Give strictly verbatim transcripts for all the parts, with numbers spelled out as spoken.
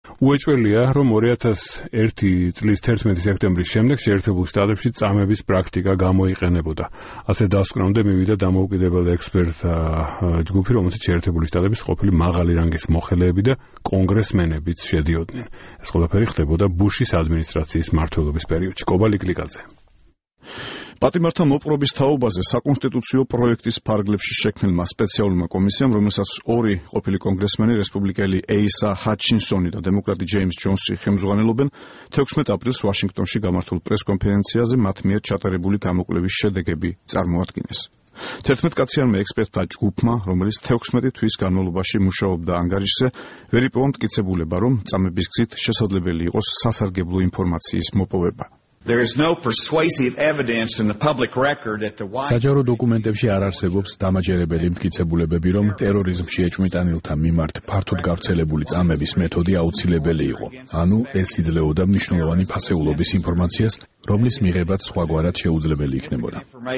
უეჭველია, რომ ორი ათას ერთი წლის თერთმეტი სექტემბრის შემდეგ შეერთებულ შტატებში წამების პრაქტიკა გამოიყენებოდა. ასე დასკვნამდე მივიდა დამოუკიდებელი ექსპერტთა ჯგუფი, რომელსაც შეერთებული შტატების ყოფილი მაღალი რანგის მოხელეები და კონგრესმენებიც შედიოდნენ. ეს ყველაფერი ხდებოდა ბუშის ადმინისტრაციის მმართველობის პერიოდში. კობალი კლიკაძე. პატიმართა მოპყრობის თაობაზე საკონსტიტუციო პროექტის ფარგლებში შექმნილმა სპეციალურმა კომისიამ, რომელსაც ორი ყოფილი კონგრესმენი, რესპუბლიკელი ეისა ჰაჩინსონი და დემოკრატი ჯეიმს ჯონსი ხელმძღვანელობენ, თექვსმეტ აპრილს ვაშინგტონში გამართულ პრესკონფერენციაზე მათ მიერ ჩატარებული გამოკვლევის შედეგები წარმოადგინეს. თერთმეტკაციანმა ექსპერტთა ჯგუფმა, რომელიც თექვსმეტი თვის განმავლობაში მუშაობდა ანგარიშზე, ვერ იპოვა მტკიცებულება, რომ წამების გზით შესაძლებელი იყოს სასარგებლო ინფორმაციის მოპოვება. There is no persuasive evidence in the public record that the საჯარო დოკუმენტებში არ არსებობს დამაჯერებელი მტკიცებულებები, რომ ტერორიზმში ეჭვმიტანილთა მიმართ ფართოდ გავრცელებული წამების მეთოდი აუცილებელი იყო. ანუ ეს იძლეოდა მნიშვნელოვანი ფასეულობის ინფორმაციას, რომლის მიღებაც სხვაგვარად შეუძლებელი იქნებოდა.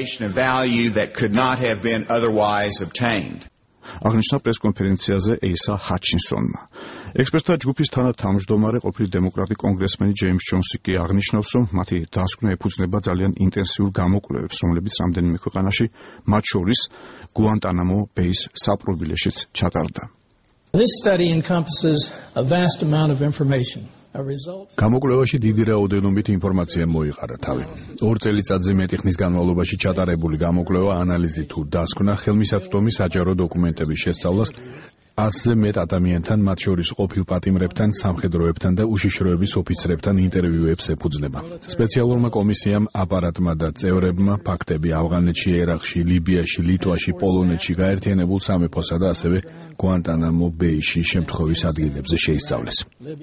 აღნიშნა პრესკონფერენციაზე ეისა ჰაჩინსონმა. ექსპერტთა ჯგუფის თანათავმჯდომარე ყოფილი დემოკრატი კონგრესმენი ჯეიმს ჯონსი კი აღნიშნავს, რომ მათი დასკვნა ეფუძნება ძალიან ინტენსიურ გამოკვლევებს, რომლებიც რამდენიმე ქვეყანაში, მათ შორის გუანტანამო ბეის საპყრობილეშიც ჩატარდა. This study encompasses a vast amount of information. გამოკვლევაში დიდი რაოდენობით ინფორმაცია მოიყარა თავი. ორ წელიწადზე მეტი ხნის განმავლობაში ჩატარებული გამოკვლევა, ანალიზი თუ დასკვნა ხელმისაწვდომი საჯარო დოკუმენტების შესწავლას ასზე მეტ ადამიანთან, მათ შორის ყოფილ პატიმრებთან, სამხედროებთან და უშიშროების ოფიცრებთან ინტერვიუებს ეფუძნება. სპეციალურმა კომისიამ, აპარატმა და წევრებმა ფაქტები ავღანეთში, ერაყში, ლიბიაში, ლიტვაში, პოლონეთში გაერთიანებულ სამეფოსა და ასევე გუანტანამო ბეიში შემთხვევის ადგილებზე შეისწავლეს.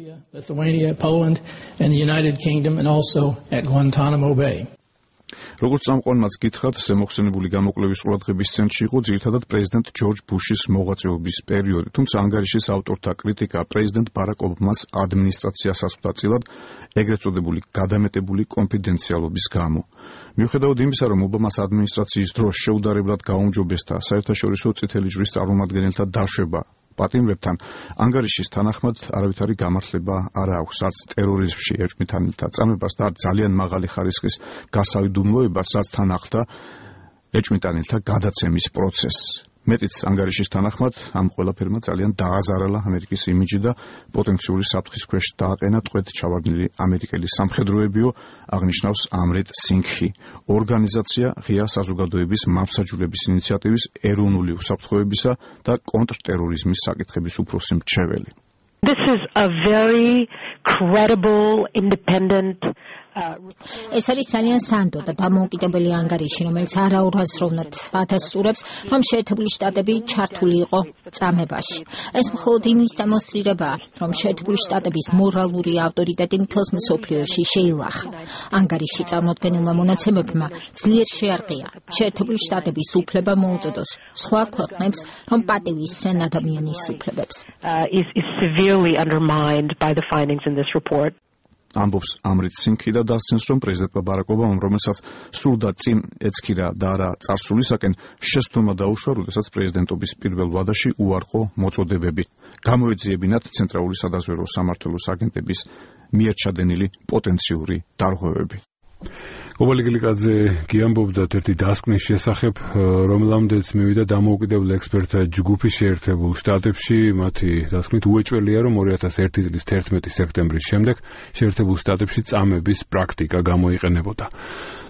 როგორც წამყვანმაც გითხრათ, ზემოხსენებული გამოკვლევის ყურადღების ცენტრში იყო ძირითადად პრეზიდენტ ჯორჯ ბუშის მოღვაწეობის პერიოდი, თუმცა ანგარიშის ავტორთა კრიტიკა პრეზიდენტ ბარაკ ობამას ადმინისტრაციას ასვდა წილად ეგრეთ წოდებული გადამეტებული კონფიდენციალობის გამო. მიუხედავად იმისა, რომ ობამას ადმინისტრაციის დროს შეუდარებლად გაუმჯობესდა საერთაშორისო წითელი ჯვრის წარმომადგენელთა დაშვება პატიმრებთან, ანგარიშის თანახმად არავითარი გამართლება არ აქვს არც ტერორიზმში ეჭვმიტანილთა წამებას და არც ძალიან მაღალი ხარისხის გასავიდუმლოებას, რაც თან ახლდა ეჭვმიტანილთა გადაცემის პროცესს. მეტიც ანგარიშის თანახმად ამ ყველაფერმა ძალიან დააზარალა ამერიკის იმიჯი და პოტენციური საფრთხის ქვეშ დააყენა ტყვედ ჩავარდნილი ამერიკელი სამხედროებიო, აღნიშნავს ამრედ სინგჰი, ორგანიზაცია ღია საზოგადოების მართლმსაჯულების ინიციატივის ეროვნული უსაფრთხოებისა და კონტრტერორიზმის საკითხების უფროსი მრჩეველი. This is a very credible, independent ეს არის ძალიან სანდო და დამოუკიდებელი ანგარიში, რომელიც არაურაზროვნად ათასწურებს, რომ შეერთებული შტატები ჩართული იყო წამებაში. ეს მხოლოდ იმის დემონსტრირებაა, რომ შეერთებული შტატების მორალური ავტორიტეტი მთელს მსოფლიოში შეილახა. ანგარიში წარმოდგენილმა მონაცემებმა ძლიერ შეარყია შეერთებული შტატების უფლება მოუწოდოს სხვა ქვეყნებს, რომ პატივისცენ ადამიანის უფლებებს. is is severely undermined by the findings in this report. ამბობს ამრით სინგჰი და დასცენს, რომ პრეზიდენტმა ბარაკ ობამამ, რომელსაც სურდა წინ ეცქირა და არა წარსულისაკენ, შესთომა დაუშვა, როდესაც პრეზიდენტობის პირველ ვადაში უარყო მოწოდებები. გამოეძიებინათ ცენტრალური სადაზვერვო სამმართველოს აგენტების მიერ ჩადენილი პოტენციური დარღვევები. კობალი კლიკაძე გიამბობდა ერთი დასკვნის შესახებ, რომელამდეც მივიდა დამოუკიდებელი ექსპერტთა ჯგუფი შეერთებულ შტატებში. მათი დასკვნით უეჭველია, რომ ორი ათას ერთი წლის თერთმეტი სექტემბრის შემდეგ შეერთებულ შტატებში წამების პრაქტიკა გამოიყენებოდა.